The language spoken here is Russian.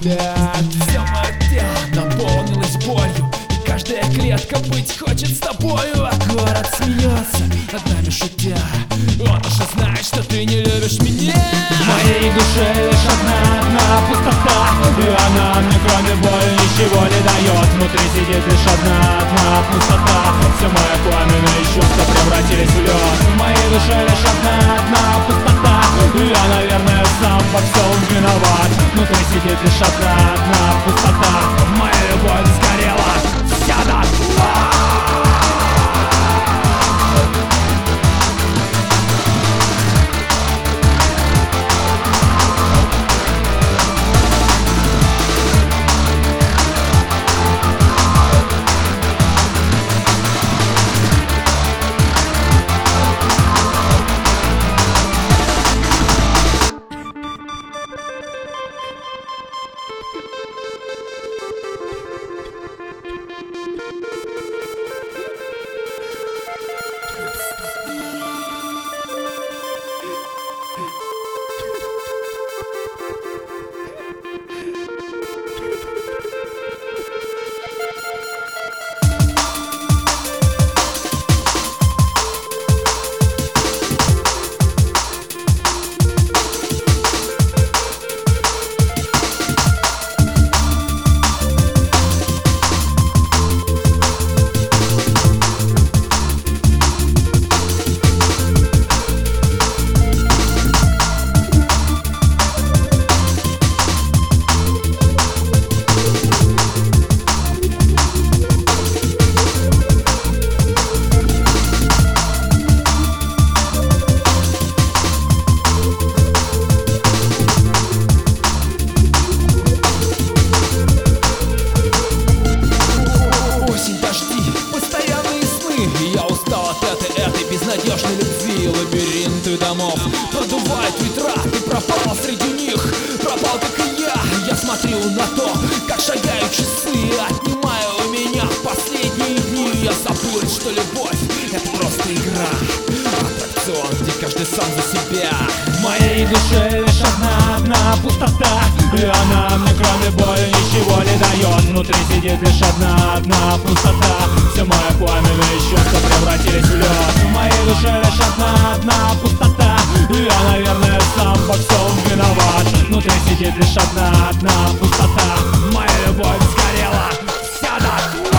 Все мое тело наполнилось болью, и каждая клетка быть хочет с тобою. Город смеется над нами шутя, он уже знает, что ты не любишь меня. В моей душе лишь одна пустота, и она мне кроме боли ничего не дает. Внутри сидит лишь одна пустота, все мои пламенные чувства превратились в лед. В моей душе лишь одна пустота, и я, наверное, сам во всем виноват. Внутри сидит лишь одна пустота, моя любовь сгорела вся дотла. Безнадежной любви, лабиринты домов продувают ветра, ты пропал среди них, пропал как и я смотрю на то, как шагают часы, отнимая у меня последние дни. Я забыл, что любовь — это просто игра, аттракцион, где каждый сам за себя. В моей душе лишь одна пустота, и она мне кроме боли ничего не дает. Внутри сидит лишь одна пустота, все мои пламенные чувства превратились в лед. В моей душе лишь одна пустота, и я, наверное, сам во всем виноват. Внутри сидит лишь одна пустота, моя любовь сгорела вся дотла.